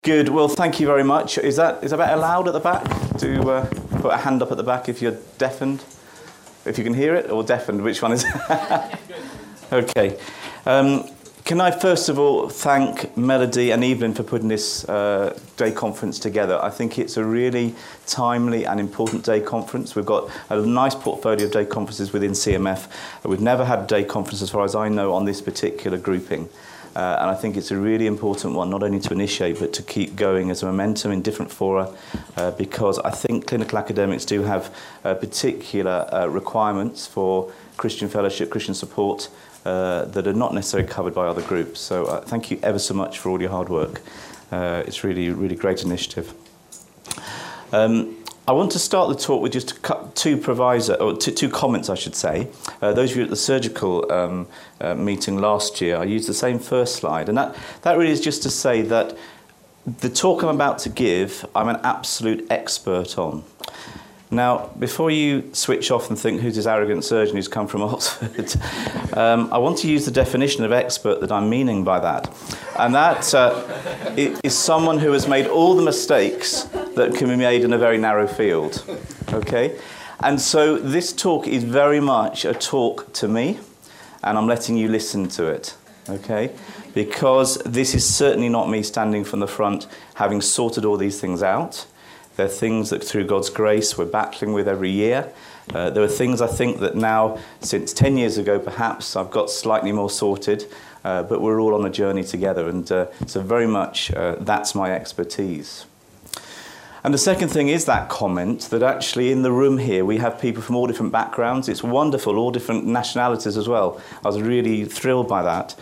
Good. Well, thank you very much. Is that better loud at the back? Do put a hand up at the back if you're deafened. If you can hear it, or deafened, which one is it? Okay. Can I first of all thank Melody and Evelyn for putting this day conference together. I think it's a really timely and important day conference. We've got a nice portfolio of day conferences within CMF. We've never had a day conference, as far as I know, on this particular grouping. And I think it's a really important one, not only to initiate, but to keep going as a momentum in different fora, because I think clinical academics do have particular requirements for Christian fellowship, Christian support, that are not necessarily covered by other groups. So thank you ever so much for all your hard work. It's really, really great initiative. I want to start the talk with just two comments, I should say. Those of you at the surgical meeting last year, I used the same first slide, and that really is just to say that the talk I'm about to give, I'm an absolute expert on. Now, before you switch off and think, who's this arrogant surgeon who's come from Oxford, I want to use the definition of expert that I'm meaning by that. And that is someone who has made all the mistakes that can be made in a very narrow field. Okay? And so this talk is very much a talk to me, and I'm letting you listen to it. Okay? Because this is certainly not me standing from the front having sorted all these things out. They're things that, through God's grace, we're battling with every year. There are things, I think, that now, since 10 years ago, perhaps, I've got slightly more sorted, but we're all on a journey together, and so very much that's my expertise. And the second thing is that comment that actually in the room here we have people from all different backgrounds. It's wonderful, all different nationalities as well. I was really thrilled by that.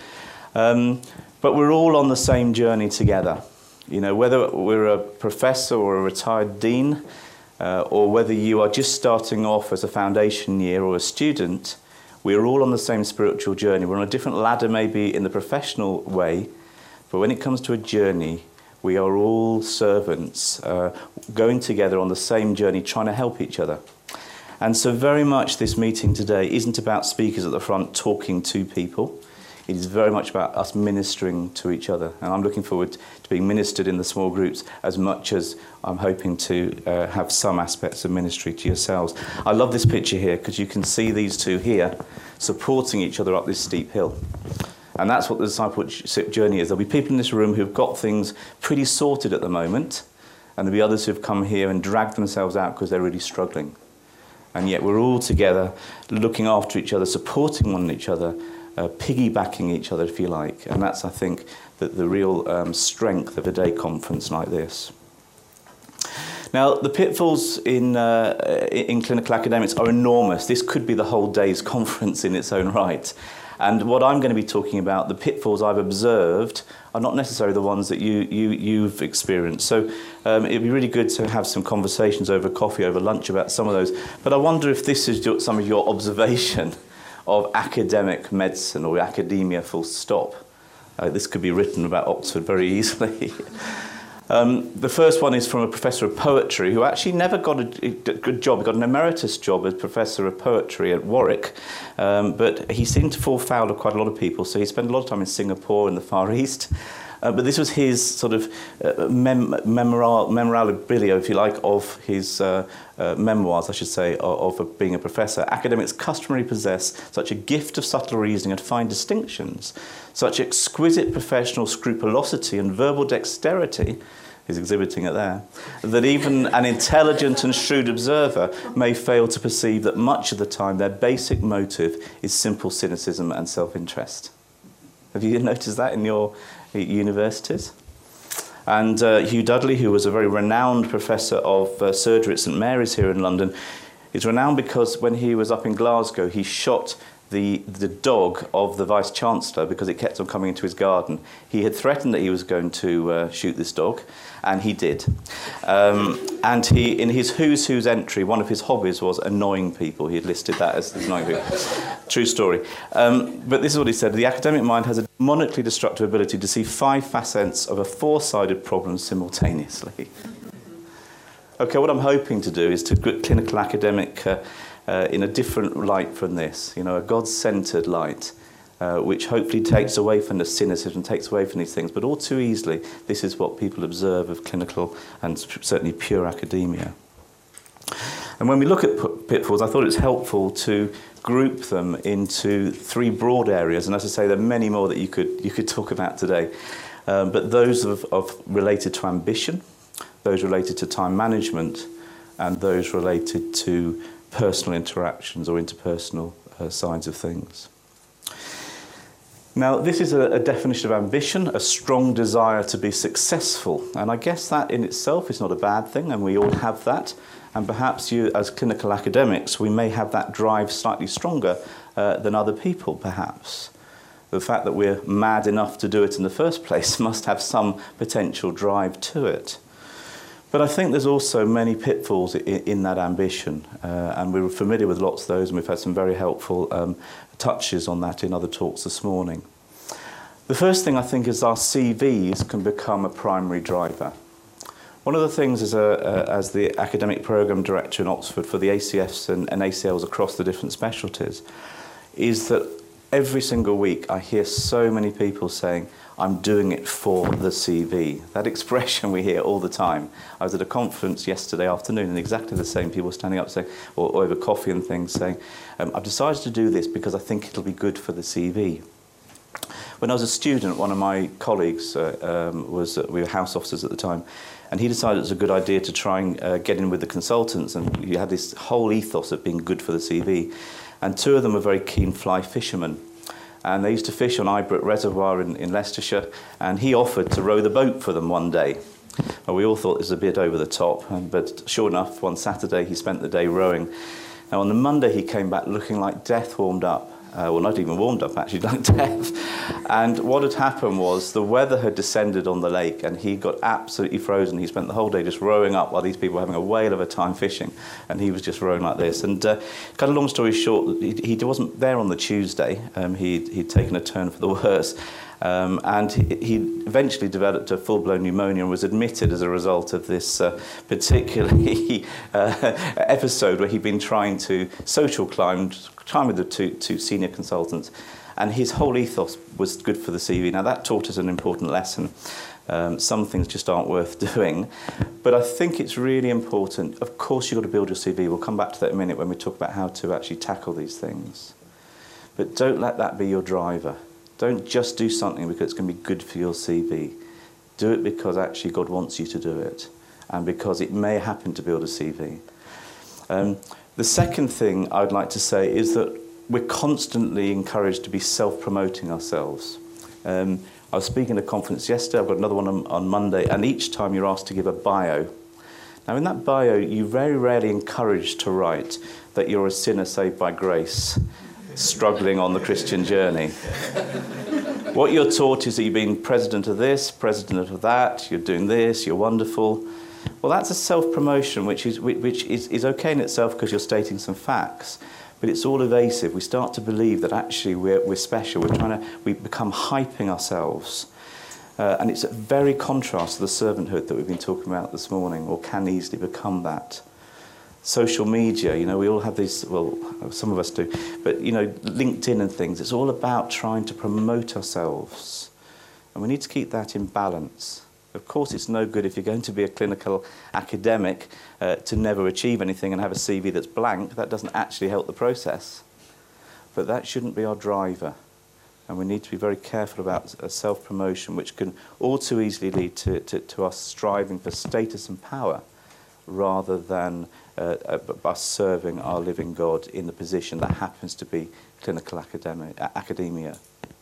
But we're all on the same journey together. You know, whether we're a professor or a retired dean, or whether you are just starting off as a foundation year or a student, we're all on the same spiritual journey. We're on a different ladder maybe in the professional way, but when it comes to a journey, we are all servants going together on the same journey, trying to help each other. And so very much this meeting today isn't about speakers at the front talking to people. It is very much about us ministering to each other. And I'm looking forward to being ministered in the small groups as much as I'm hoping to have some aspects of ministry to yourselves. I love this picture here because you can see these two here supporting each other up this steep hill. And that's what the discipleship journey is. There'll be people in this room who've got things pretty sorted at the moment, and there'll be others who've come here and dragged themselves out because they're really struggling. And yet we're all together looking after each other, supporting one another, piggybacking each other, if you like. And that's, I think, the real strength of a day conference like this. Now, the pitfalls in clinical academics are enormous. This could be the whole day's conference in its own right. And what I'm going to be talking about, the pitfalls I've observed, are not necessarily the ones that you've experienced. So it'd be really good to have some conversations over coffee, over lunch about some of those. But I wonder if this is some of your observation of academic medicine or academia full stop. This could be written about Oxford very easily. The first one is from a professor of poetry who actually never got a good job. He got an emeritus job as professor of poetry at Warwick, but he seemed to fall foul of quite a lot of people, so he spent a lot of time in Singapore in the Far East. But this was his sort of memorabilia, if you like, of his memoirs, I should say, of being a professor. Academics customarily possess such a gift of subtle reasoning and fine distinctions, such exquisite professional scrupulosity and verbal dexterity, he's exhibiting it there, that even an intelligent and shrewd observer may fail to perceive that much of the time their basic motive is simple cynicism and self-interest. Have you noticed that in your universities? And Hugh Dudley, who was a very renowned professor of surgery at St Mary's here in London, is renowned because when he was up in Glasgow, he shot the dog of the Vice-Chancellor because it kept on coming into his garden. He had threatened that he was going to shoot this dog, and he did. And he, in his Who's Who's entry, one of his hobbies was annoying people. He had listed that as annoying people. True story. But this is what he said: the academic mind has a demonically destructive ability to see 5 facets of a 4-sided problem simultaneously. Okay, what I'm hoping to do is to put clinical academic in a different light from this, you know, a God-centred light, which hopefully takes away from the cynicism, takes away from these things. But all too easily, this is what people observe of clinical and certainly pure academia. And when we look at pitfalls, I thought it was helpful to group them into three broad areas. And as I say, there are many more that you could talk about today. But those of related to ambition, those related to time management, and those related to personal interactions or interpersonal sides of things. Now, this is a definition of ambition, a strong desire to be successful. And I guess that in itself is not a bad thing, and we all have that. And perhaps you, as clinical academics, we may have that drive slightly stronger than other people, perhaps. The fact that we're mad enough to do it in the first place must have some potential drive to it. But I think there's also many pitfalls in that ambition, and we were familiar with lots of those, and we've had some very helpful touches on that in other talks this morning. The first thing I think is our CVs can become a primary driver. One of the things as the academic programme director in Oxford for the ACFs and ACLs across the different specialties is that every single week I hear so many people saying, I'm doing it for the CV. That expression we hear all the time. I was at a conference yesterday afternoon and exactly the same people standing up saying, or over coffee and things saying, I've decided to do this because I think it'll be good for the CV. When I was a student, one of my colleagues we were house officers at the time, and he decided it was a good idea to try and get in with the consultants, and you had this whole ethos of being good for the CV. And two of them were very keen fly fishermen. And they used to fish on Ibrook Reservoir in Leicestershire, and he offered to row the boat for them one day. Well, we all thought this was a bit over the top, but sure enough, one Saturday he spent the day rowing. Now on the Monday he came back looking like death warmed up. Well, not even warmed up, actually, like death. And what had happened was the weather had descended on the lake and he got absolutely frozen. He spent the whole day just rowing up while these people were having a whale of a time fishing. And he was just rowing like this. And cut a long story short, he wasn't there on the Tuesday. He'd taken a turn for the worse. And he eventually developed a full-blown pneumonia and was admitted as a result of this particularly episode where he'd been trying to social climb with the two senior consultants, and his whole ethos was good for the CV. Now that taught us an important lesson. Some things just aren't worth doing, but I think it's really important. Of course you've got to build your CV. We'll come back to that in a minute when we talk about how to actually tackle these things. But don't let that be your driver. Don't just do something because it's going to be good for your CV. Do it because actually God wants you to do it, and because it may happen to build a CV. The second thing I'd like to say is that we're constantly encouraged to be self-promoting ourselves. I was speaking at a conference yesterday, I've got another one on Monday, and each time you're asked to give a bio. Now in that bio, you're very rarely encouraged to write that you're a sinner saved by grace, struggling on the Christian journey. What you're taught is that you've been president of this, president of that, you're doing this, you're wonderful. Well, that's a self-promotion, which is okay in itself because you're stating some facts, but it's all evasive. We start to believe that actually we're special. We become hyping ourselves. And it's a very contrast to the servanthood that we've been talking about this morning, or can easily become that. Social media, we all have these, well, some of us do, but, LinkedIn and things, it's all about trying to promote ourselves. And we need to keep that in balance. Of course, it's no good if you're going to be a clinical academic to never achieve anything and have a CV that's blank. That doesn't actually help the process. But that shouldn't be our driver. And we need to be very careful about self-promotion, which can all too easily lead to us striving for status and power rather than us serving our living God in the position that happens to be clinical academia.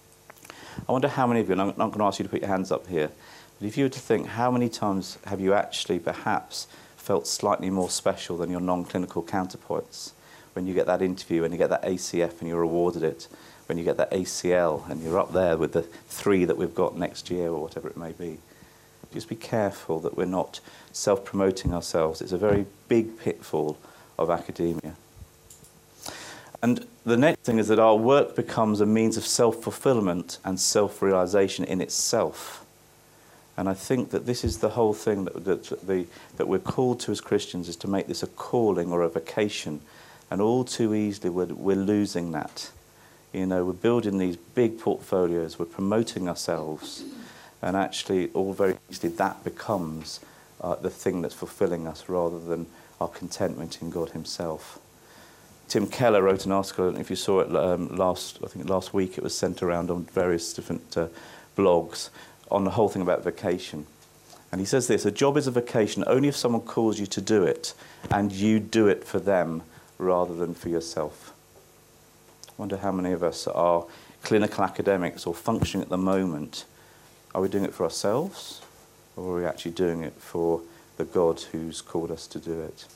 I wonder how many of you, and I'm not going to ask you to put your hands up here, but if you were to think, how many times have you actually perhaps felt slightly more special than your non-clinical counterparts when you get that interview, when you get that ACF and you're awarded it, when you get that ACL and you're up there with the 3 that we've got next year or whatever it may be? Just be careful that we're not self-promoting ourselves. It's a very big pitfall of academia. And the next thing is that our work becomes a means of self-fulfillment and self-realization in itself. And I think that this is the whole thing that we're called to as Christians, is to make this a calling or a vocation. And all too easily we're losing that You know, we're building these big portfolios, we're promoting ourselves, and actually, all very easily, that becomes the thing that's fulfilling us rather than our contentment in God himself. Tim Keller wrote an article, I don't know if you saw it last week, it was sent around on various different blogs, on the whole thing about vacation. And he says this: a job is a vacation only if someone calls you to do it, and you do it for them rather than for yourself. I wonder how many of us are clinical academics or functioning at the moment. Are we doing it for ourselves, or are we actually doing it for the God who's called us to do it?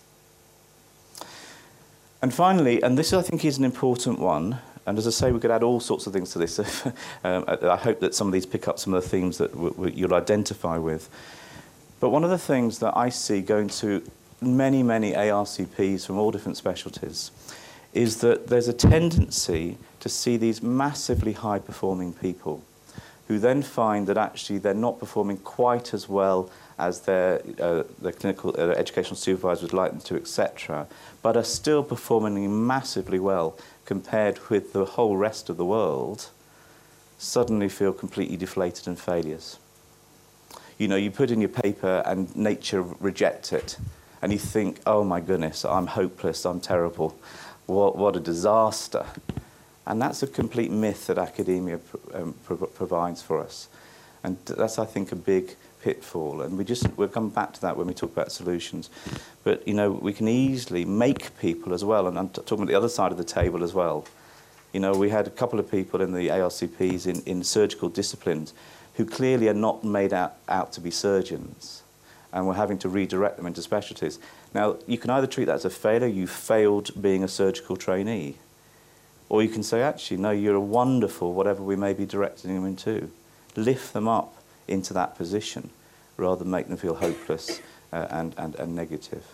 And finally, and this I think is an important one, and as I say, we could add all sorts of things to this. I hope that some of these pick up some of the themes that you'll identify with. But one of the things that I see going to many, many ARCPs from all different specialties is that there's a tendency to see these massively high-performing people who then find that actually they're not performing quite as well as their clinical educational supervisors would like them to, etc., but are still performing massively well compared with the whole rest of the world, suddenly feel completely deflated and failures. You know, you put in your paper and nature rejects it, and you think, oh my goodness, I'm hopeless, I'm terrible, what a disaster. And that's a complete myth that academia provides for us. And that's, I think, a big pitfall. And we'll come back to that when we talk about solutions. But, you know, we can easily make people as well, and I'm talking about the other side of the table as well. You know, we had a couple of people in the ARCPs in surgical disciplines who clearly are not made out to be surgeons, and we're having to redirect them into specialties. Now, you can either treat that as a failure, you failed being a surgical trainee, or you can say, actually, no, you're a wonderful, whatever we may be directing them into. Lift them up into that position, rather than make them feel hopeless and negative.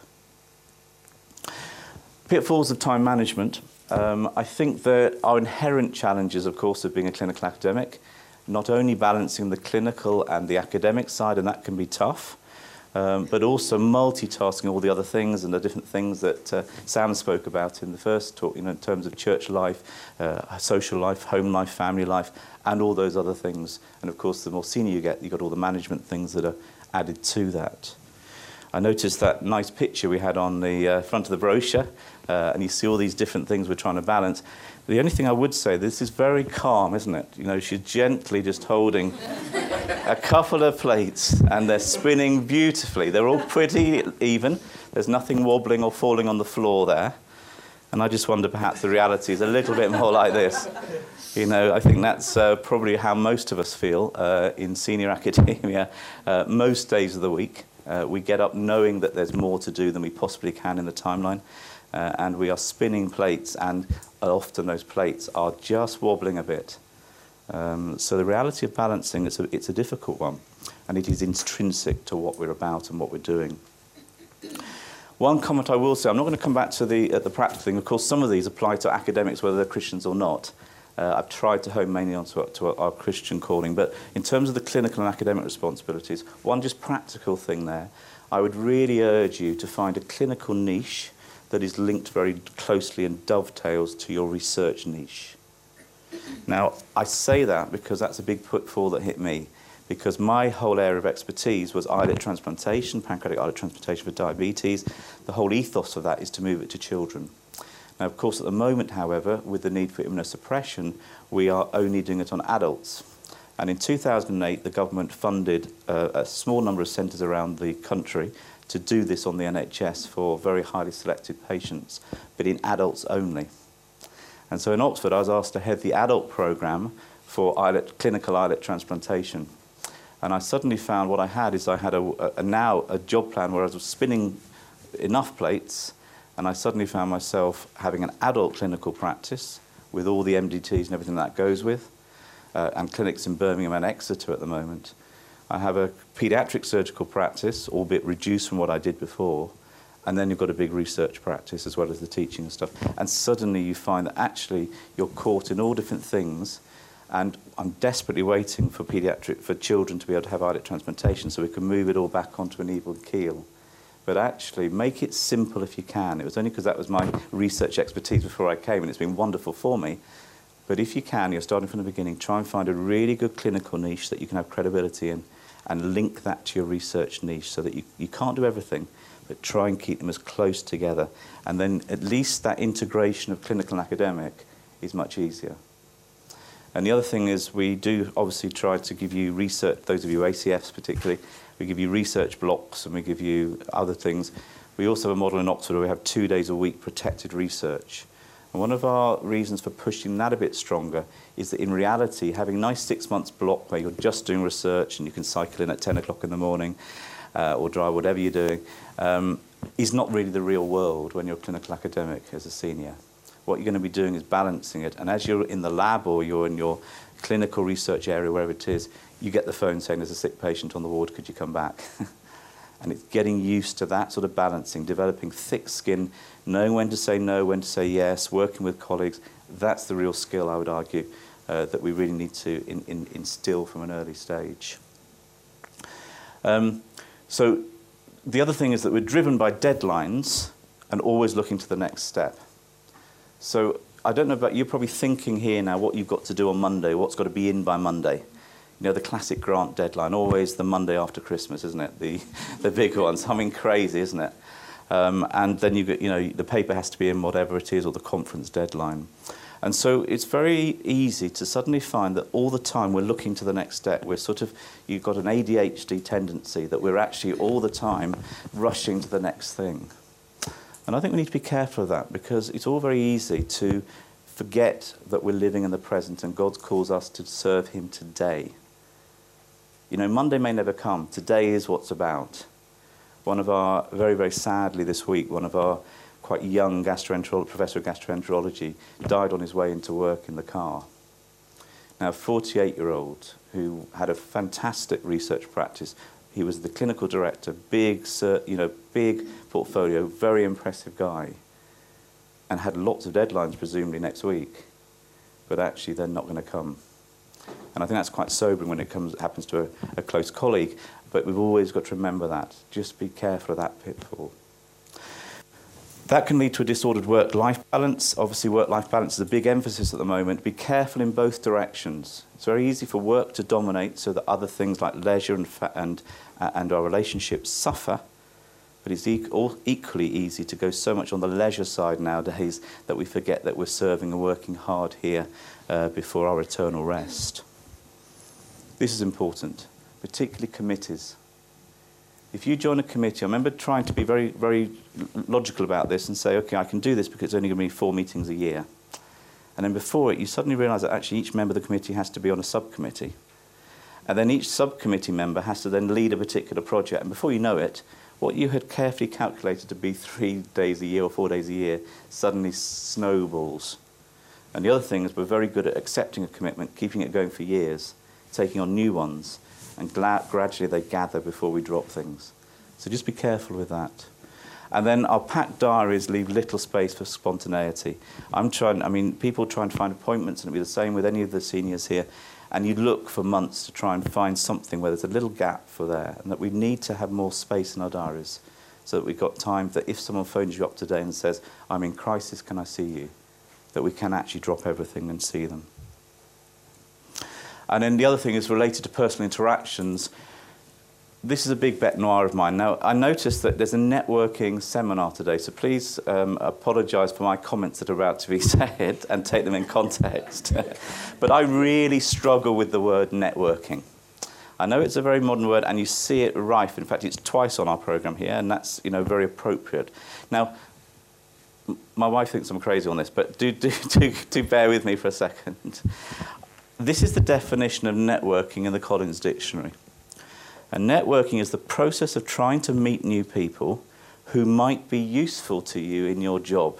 Pitfalls of time management. I think there are inherent challenges, of course, of being a clinical academic, not only balancing the clinical and the academic side, and that can be tough, but also multitasking all the other things and the different things that Sam spoke about in the first talk, you know, in terms of church life, social life, home life, family life, and all those other things. And of course, the more senior you get, you've got all the management things that are added to that. I noticed that nice picture we had on the front of the brochure, and you see all these different things we're trying to balance. The only thing I would say, this is very calm, isn't it? You know, she's gently just holding a couple of plates, and they're spinning beautifully. They're all pretty even. There's nothing wobbling or falling on the floor there. And I just wonder perhaps the reality is a little bit more like this. You know, I think that's probably how most of us feel in senior academia most days of the week. We get up knowing that there's more to do than we possibly can in the timeline. And we are spinning plates, and often those plates are just wobbling a bit. So the reality of balancing, it's a difficult one, and it is intrinsic to what we're about and what we're doing. One comment I will say, I'm not going to come back to the practical thing. Of course, some of these apply to academics, whether they're Christians or not. I've tried to hone mainly onto our Christian calling, but in terms of the clinical and academic responsibilities, one just practical thing there, I would really urge you to find a clinical niche that is linked very closely and dovetails to your research niche. Now, I say that because that's a big pitfall that hit me, because my whole area of expertise was islet transplantation, pancreatic islet transplantation for diabetes. The whole ethos of that is to move it to children. Now, of course, at the moment, however, with the need for immunosuppression, we are only doing it on adults. And in 2008, the government funded a small number of centres around the country to do this on the NHS for very highly selected patients, but in adults only. And so in Oxford, I was asked to head the adult programme for clinical islet transplantation. And I suddenly found what I had is I had now a job plan where I was spinning enough plates, and I suddenly found myself having an adult clinical practice with all the MDTs and everything that goes with, and clinics in Birmingham and Exeter at the moment. I have a paediatric surgical practice, albeit reduced from what I did before, and then you've got a big research practice as well as the teaching and stuff. And suddenly you find that actually you're caught in all different things, and I'm desperately waiting for children to be able to have islet transplantation so we can move it all back onto an even keel. But actually, make it simple if you can. It was only because that was my research expertise before I came, and it's been wonderful for me. But if you can, you're starting from the beginning, try and find a really good clinical niche that you can have credibility in and link that to your research niche so that you can't do everything, but try and keep them as close together. And then at least that integration of clinical and academic is much easier. And the other thing is we do obviously try to give you research, those of you ACFs particularly, we give you research blocks and we give you other things. We also have a model in Oxford where we have 2 days a week protected research. And one of our reasons for pushing that a bit stronger is that in reality, having a nice 6 months block where you're just doing research and you can cycle in at 10 o'clock in the morning or drive, whatever you're doing, is not really the real world when you're a clinical academic as a senior. What you're going to be doing is balancing it. And as you're in the lab or you're in your clinical research area, wherever it is, you get the phone saying there's a sick patient on the ward, could you come back? And it's getting used to that sort of balancing, developing thick skin, knowing when to say no, when to say yes, working with colleagues. That's the real skill, I would argue, that we really need to instill from an early stage. So the other thing is that we're driven by deadlines and always looking to the next step. So I don't know about you're probably thinking here now what you've got to do on Monday, what's got to be in by Monday. You know, the classic grant deadline, always the Monday after Christmas, isn't it? The big ones. I mean, crazy, isn't it? And then you get, you know, the paper has to be in whatever it is, or the conference deadline. And so it's very easy to suddenly find that all the time we're looking to the next step. We're sort of, you've got an ADHD tendency that we're actually all the time rushing to the next thing. And I think we need to be careful of that because it's all very easy to forget that we're living in the present and God calls us to serve him today. You know, Monday may never come. Today is what's about. One of our, very, very sadly this week, one of our quite young professor of gastroenterology died on his way into work in the car. Now, a 48-year-old who had a fantastic research practice. He was the clinical director, big portfolio, very impressive guy, and had lots of deadlines, presumably next week, but actually they're not going to come. And I think that's quite sobering when it happens to a close colleague, but we've always got to remember that. Just be careful of that pitfall. That can lead to a disordered work-life balance. Obviously, work-life balance is a big emphasis at the moment. Be careful in both directions. It's very easy for work to dominate so that other things like leisure and our relationships suffer, but it's equally easy to go so much on the leisure side nowadays that we forget that we're serving and working hard here before our eternal rest. This is important, particularly committees. If you join a committee, I remember trying to be very, very logical about this and say, okay, I can do this because it's only going to be 4 meetings a year. And then before it, you suddenly realise that actually each member of the committee has to be on a subcommittee. And then each subcommittee member has to then lead a particular project. And before you know it, what you had carefully calculated to be 3 days a year or 4 days a year suddenly snowballs. And the other thing is we're very good at accepting a commitment, keeping it going for years, taking on new ones, and gradually they gather before we drop things. So just be careful with that. And then our packed diaries leave little space for spontaneity. People try and find appointments, and it'll be the same with any of the seniors here, and you look for months to try and find something where there's a little gap for there, and that we need to have more space in our diaries so that we've got time that if someone phones you up today and says, I'm in crisis, can I see you? That we can actually drop everything and see them. And then the other thing is related to personal interactions. This is a big bête noire of mine. Now, I noticed that there's a networking seminar today, so please apologise for my comments that are about to be said and take them in context. But I really struggle with the word networking. I know it's a very modern word, and you see it rife. In fact, it's twice on our programme here, and that's very appropriate. Now, my wife thinks I'm crazy on this, but do bear with me for a second. This is the definition of networking in the Collins Dictionary. And networking is the process of trying to meet new people who might be useful to you in your job.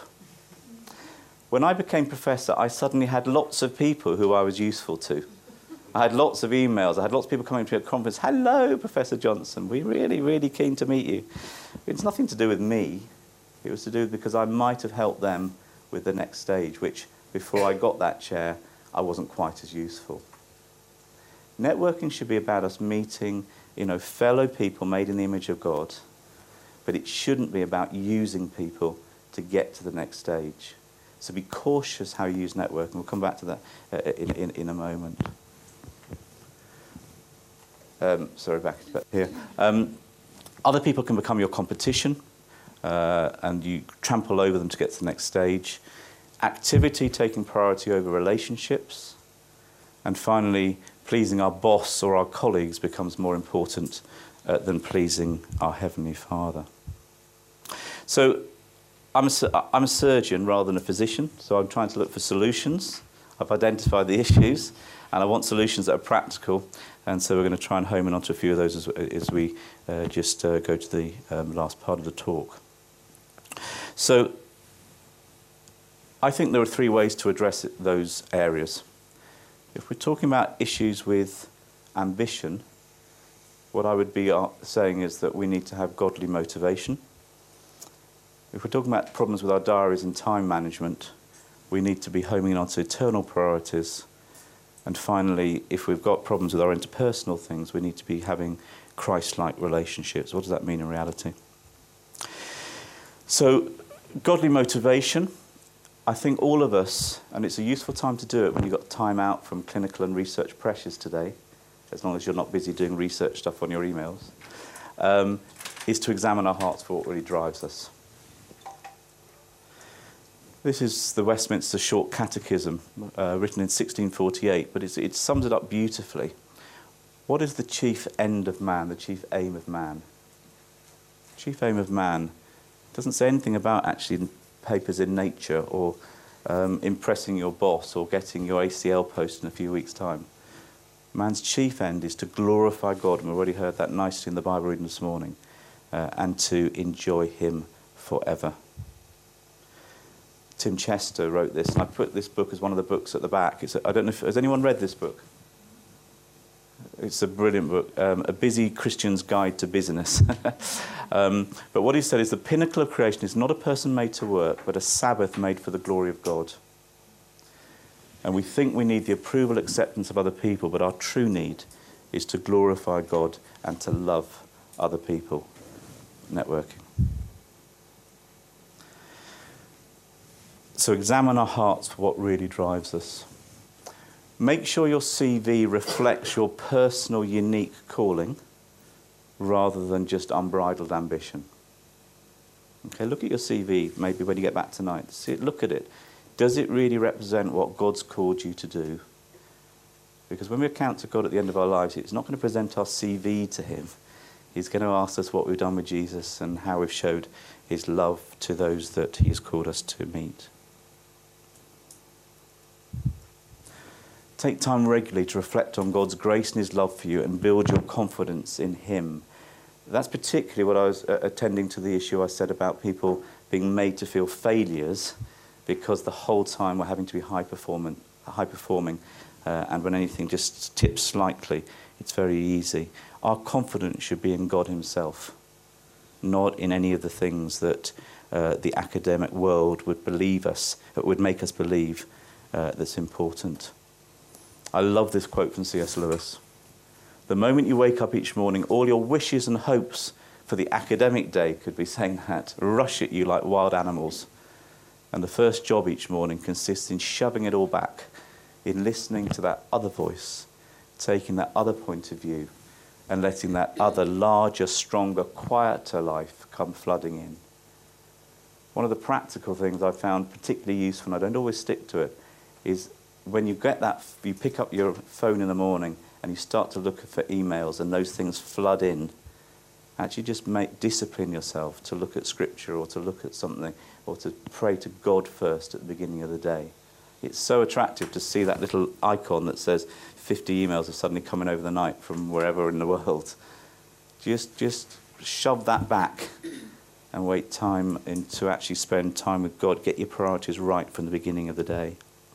When I became professor, I suddenly had lots of people who I was useful to. I had lots of emails. I had lots of people coming to a conference. Hello, Professor Johnson. We're really, really keen to meet you. It's nothing to do with me. It was to do because I might have helped them with the next stage, which before I got that chair, I wasn't quite as useful. Networking should be about us meeting, fellow people made in the image of God, but it shouldn't be about using people to get to the next stage. So be cautious how you use networking. We'll come back to that in a moment. Sorry, back here. Other people can become your competition, and you trample over them to get to the next stage. Activity taking priority over relationships. And finally, pleasing our boss or our colleagues becomes more important than pleasing our Heavenly Father. So I'm a surgeon rather than a physician, so I'm trying to look for solutions. I've identified the issues, and I want solutions that are practical, and so we're going to try and home in onto a few of those as we go to the last part of the talk. So I think there are three ways to address those areas. If we're talking about issues with ambition, what I would be saying is that we need to have godly motivation. If we're talking about problems with our diaries and time management, we need to be homing in onto eternal priorities. And finally, if we've got problems with our interpersonal things, we need to be having Christ-like relationships. What does that mean in reality? So, godly motivation, I think all of us, and it's a useful time to do it when you've got time out from clinical and research pressures today, as long as you're not busy doing research stuff on your emails, is to examine our hearts for what really drives us. This is the Westminster Short Catechism, written in 1648, but it sums it up beautifully. What is the chief end of man, the chief aim of man? The chief aim of man doesn't say anything about actually papers in Nature or impressing your boss or getting your ACL post in a few weeks' time. Man's chief end is to glorify God, and we've already heard that nicely in the Bible reading this morning, and to enjoy him forever. Tim Chester wrote this, and I put this book as one of the books at the back. I don't know if has anyone read this book? It's a brilliant book, A Busy Christian's Guide to Busyness. But what he said is the pinnacle of creation is not a person made to work, but a Sabbath made for the glory of God. And we think we need the approval, acceptance of other people, but our true need is to glorify God and to love other people. Networking. So examine our hearts for what really drives us. Make sure your CV reflects your personal, unique calling rather than just unbridled ambition. Okay, look at your CV maybe when you get back tonight. See it, look at it. Does it really represent what God's called you to do? Because when we account to God at the end of our lives, it's not going to present our CV to him. He's going to ask us what we've done with Jesus and how we've showed his love to those that he's called us to meet. Take time regularly to reflect on God's grace and his love for you and build your confidence in him. That's particularly what I was attending to the issue I said about people being made to feel failures because the whole time we're having to be high performing, and when anything just tips slightly, it's very easy. Our confidence should be in God himself, not in any of the things that the academic world would make us believe that's important. I love this quote from C.S. Lewis. The moment you wake up each morning, all your wishes and hopes for the academic day, could be saying that, rush at you like wild animals. And the first job each morning consists in shoving it all back, in listening to that other voice, taking that other point of view, and letting that other larger, stronger, quieter life come flooding in. One of the practical things I found particularly useful, and I don't always stick to it, is when you get that, you pick up your phone in the morning and you start to look for emails and those things flood in, actually just discipline yourself to look at scripture or to look at something or to pray to God first at the beginning of the day. It's so attractive to see that little icon that says 50 emails are suddenly coming over the night from wherever in the world. Just shove that back and wait time to actually spend time with God. Get your priorities right from the beginning of the day.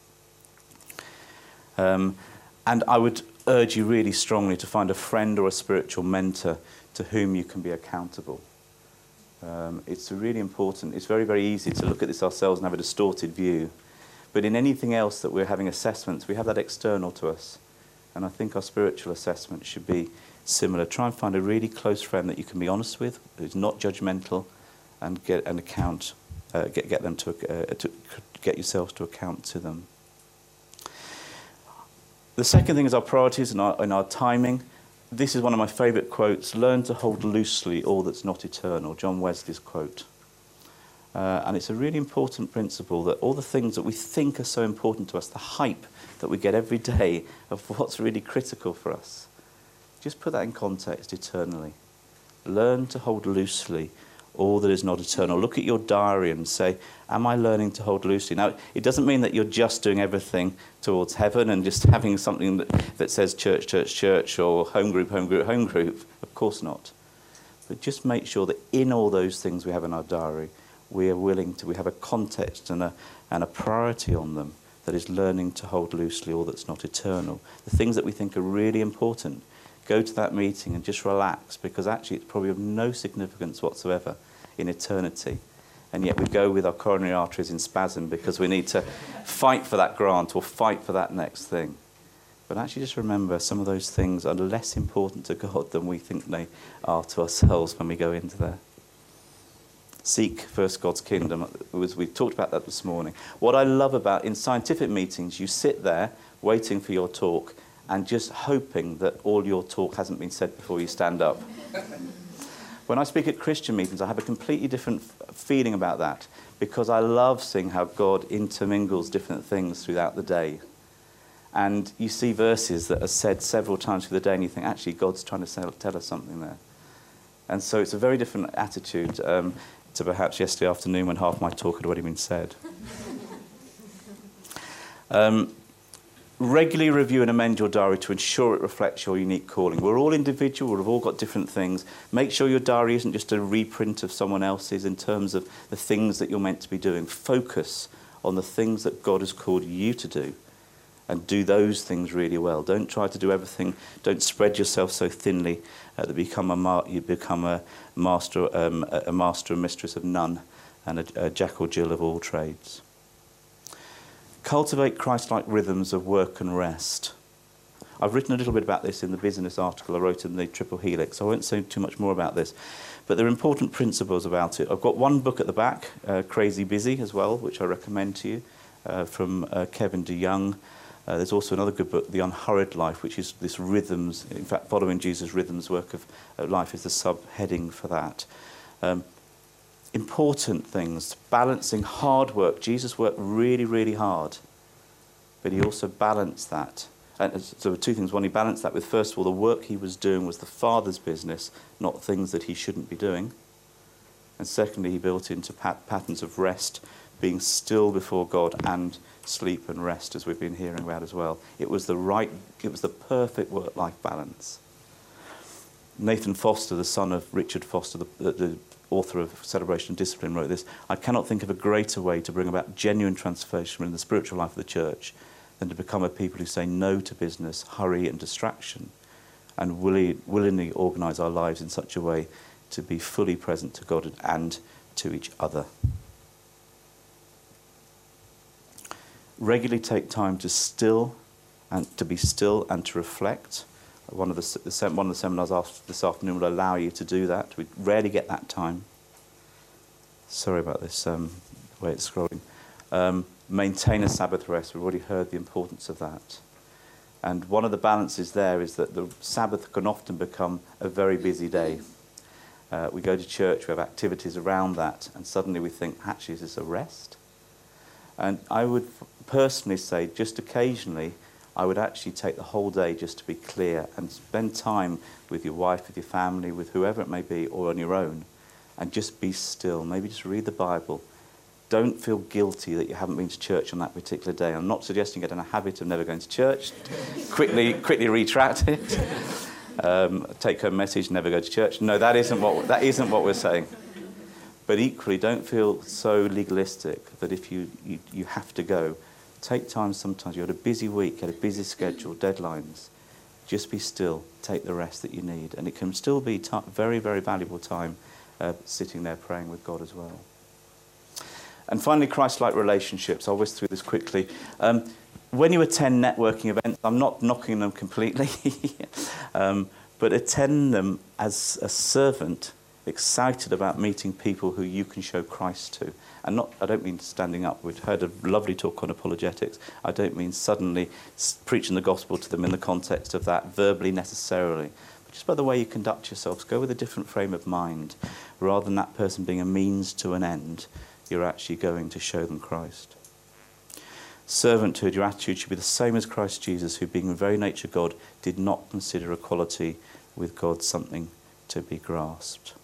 And I would urge you really strongly to find a friend or a spiritual mentor to whom you can be accountable. It's really important. It's very, very easy to look at this ourselves and have a distorted view. But in anything else that we're having assessments, we have that external to us. And I think our spiritual assessment should be similar. Try and find a really close friend that you can be honest with, who's not judgmental, and get an account get them to get yourselves to account to them. The second thing is our priorities and our timing. This is one of my favourite quotes: "Learn to hold loosely all that's not eternal." John Wesley's quote. And it's a really important principle that all the things that we think are so important to us, the hype that we get every day of what's really critical for us, just put that in context eternally. Learn to hold loosely all that is not eternal. Look at your diary and say, am I learning to hold loosely? Now, it doesn't mean that you're just doing everything towards heaven and just having something that says church, church, church, or home group, home group, home group. Of course not. But just make sure that in all those things we have in our diary, we have a context and a priority on them that is learning to hold loosely all that's not eternal. The things that we think are really important, go to that meeting and just relax, because actually it's probably of no significance whatsoever in eternity. And yet we go with our coronary arteries in spasm because we need to fight for that grant or fight for that next thing. But actually just remember, some of those things are less important to God than we think they are to ourselves when we go into there. Seek first God's kingdom. We talked about that this morning. What I love about in scientific meetings, you sit there waiting for your talk and just hoping that all your talk hasn't been said before you stand up. When I speak at Christian meetings, I have a completely different feeling about that, because I love seeing how God intermingles different things throughout the day. And you see verses that are said several times through the day and you think, actually, God's trying to tell us something there. And so it's a very different attitude to perhaps yesterday afternoon when half my talk had already been said. Regularly review and amend your diary to ensure it reflects your unique calling. We're all individual, we've all got different things. Make sure your diary isn't just a reprint of someone else's in terms of the things that you're meant to be doing. Focus on the things that God has called you to do, and do those things really well. Don't try to do everything. Don't spread yourself so thinly that you become a master and mistress of none, and a Jack or Jill of all trades. Cultivate Christ-like rhythms of work and rest. I've written a little bit about this in the business article I wrote in the Triple Helix. I won't say too much more about this, but there are important principles about it. I've got one book at the back, Crazy Busy as well, which I recommend to you, from Kevin DeYoung. There's also another good book, The Unhurried Life, which is this rhythms, in fact, following Jesus' rhythms work of life is the subheading for that. Important things, balancing hard work. Jesus worked really, really hard, but he also balanced that. And so there were two things. One, he balanced that with, first of all, the work he was doing was the Father's business, not things that he shouldn't be doing. And secondly, he built into patterns of rest, being still before God, and sleep and rest, as we've been hearing about as well. It was the perfect work-life balance. Nathan Foster, the son of Richard Foster, the author of Celebration and Discipline, wrote this: I cannot think of a greater way to bring about genuine transformation in the spiritual life of the church than to become a people who say no to business, hurry and distraction, and willingly organise our lives in such a way to be fully present to God and to each other. Regularly take time to be still and to reflect. One of the seminars this afternoon will allow you to do that. We rarely get that time. Sorry about this, way it's scrolling. Maintain a Sabbath rest. We've already heard the importance of that. And one of the balances there is that the Sabbath can often become a very busy day. We go to church, we have activities around that, and suddenly we think, actually, is this a rest? And I would personally say, just occasionally, I would actually take the whole day just to be clear and spend time with your wife, with your family, with whoever it may be, or on your own, and just be still. Maybe just read the Bible. Don't feel guilty that you haven't been to church on that particular day. I'm not suggesting get in a habit of never going to church. quickly retract it. Take home message, never go to church. No, that isn't what we're saying. But equally, don't feel so legalistic that if you have to go. Take time sometimes. You had a busy week, you had a busy schedule, deadlines. Just be still. Take the rest that you need. And it can still be very, very valuable time sitting there praying with God as well. And finally, Christ-like relationships. I'll whiz through this quickly. When you attend networking events, I'm not knocking them completely, but attend them as a servant excited about meeting people who you can show Christ to. And I don't mean standing up. We've heard a lovely talk on apologetics. I don't mean suddenly preaching the gospel to them in the context of that verbally necessarily. But just by the way you conduct yourselves, go with a different frame of mind. Rather than that person being a means to an end, you're actually going to show them Christ. Servanthood, your attitude should be the same as Christ Jesus, who being in very nature God, did not consider equality with God something to be grasped.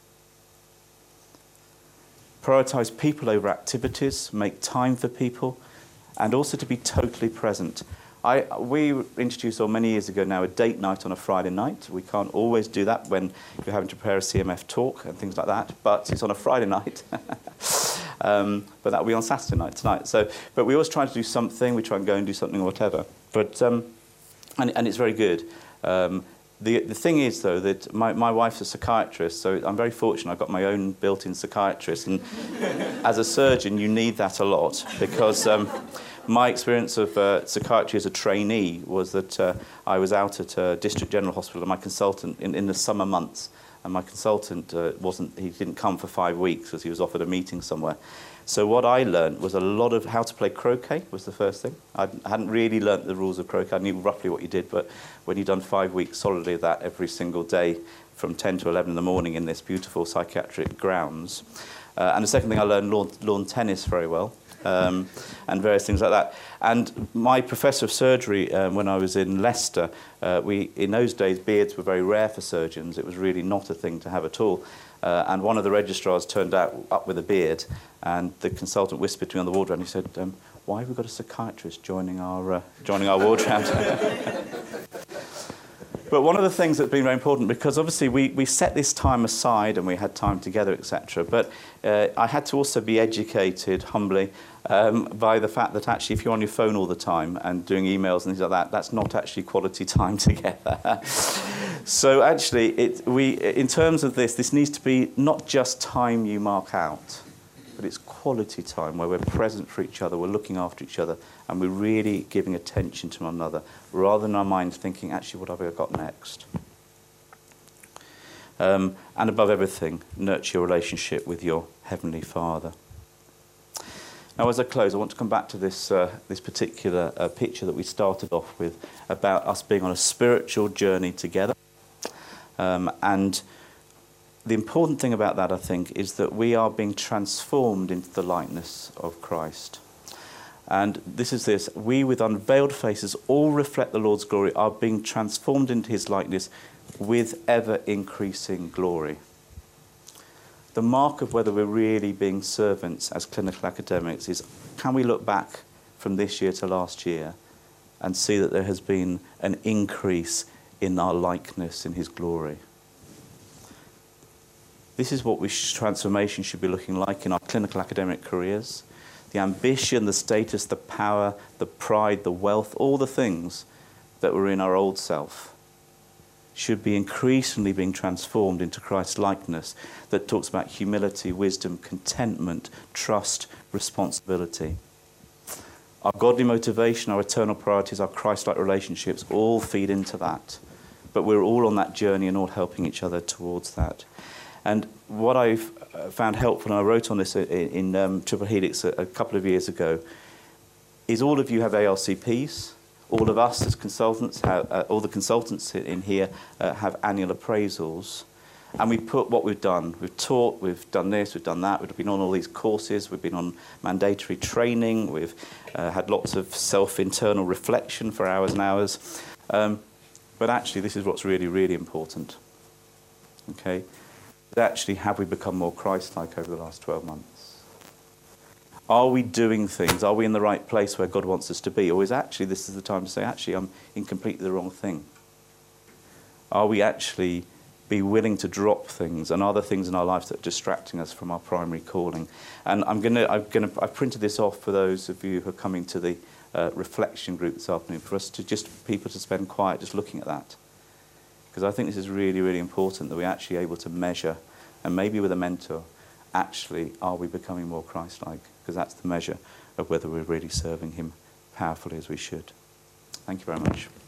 Prioritise people over activities, make time for people, and also to be totally present. We introduced many years ago now a date night on a Friday night. We can't always do that when you're having to prepare a CMF talk and things like that, but it's on a Friday night. But that'll be on Saturday night tonight. But we always try to do something. We try and go and do something or whatever. But and it's very good. The thing is, though, that my wife's a psychiatrist, so I'm very fortunate I've got my own built-in psychiatrist. And as a surgeon, you need that a lot, because my experience of psychiatry as a trainee was that I was out at District General Hospital, and my consultant, in the summer months, and my consultant he didn't come for 5 weeks because he was offered a meeting somewhere. So what I learned was a lot of how to play croquet was the first thing. I hadn't really learnt the rules of croquet. I knew roughly what you did, but when you'd done 5 weeks solidly of that every single day from 10 to 11 in the morning in this beautiful psychiatric grounds. And the second thing, I learned lawn tennis very well, and various things like that. And my professor of surgery, when I was in Leicester, in those days, beards were very rare for surgeons. It was really not a thing to have at all. And one of the registrars turned up with a beard, and the consultant whispered to me on the ward round. He said, "Why have we got a psychiatrist joining our ward round?" But one of the things that's been very important, because obviously we set this time aside and we had time together, etc. But I had to also be educated humbly by the fact that actually if you're on your phone all the time and doing emails and things like that, that's not actually quality time together. So actually, in terms of this needs to be not just time you mark out, but it's quality time where we're present for each other, we're looking after each other, and we're really giving attention to one another, rather than our minds thinking, actually, what have I got next? And above everything, nurture your relationship with your Heavenly Father. Now, as I close, I want to come back to this particular picture that we started off with, about us being on a spiritual journey together. And the important thing about that, I think, is that we are being transformed into the likeness of Christ. And this, we with unveiled faces all reflect the Lord's glory, are being transformed into his likeness with ever-increasing glory. The mark of whether we're really being servants as clinical academics is, can we look back from this year to last year and see that there has been an increase in our likeness in his glory? This is what transformation should be looking like in our clinical academic careers. The ambition, the status, the power, the pride, the wealth, all the things that were in our old self should be increasingly being transformed into Christ's likeness that talks about humility, wisdom, contentment, trust, responsibility. Our godly motivation, our eternal priorities, our Christ-like relationships all feed into that. But we're all on that journey and all helping each other towards that. And what I've found helpful, and I wrote on this in Triple Helix a couple of years ago, is all of you have ALCPs. All of us as consultants, all the consultants in here have annual appraisals. And we put what we've done. We've taught, we've done this, we've done that. We've been on all these courses. We've been on mandatory training. We've had lots of self-internal reflection for hours and hours. But actually, this is what's really, really important. Okay? But actually, have we become more Christ-like over the last 12 months? Are we doing things? Are we in the right place where God wants us to be? Or is actually this is the time to say, actually, I'm in completely the wrong thing? Are we actually be willing to drop things? And are there things in our lives that are distracting us from our primary calling? And I've printed this off for those of you who are coming to the reflection group this afternoon, for us to people to spend quiet just looking at that. Because I think this is really, really important that we're actually able to measure, and maybe with a mentor, actually, are we becoming more Christ-like? Because that's the measure of whether we're really serving him powerfully as we should. Thank you very much.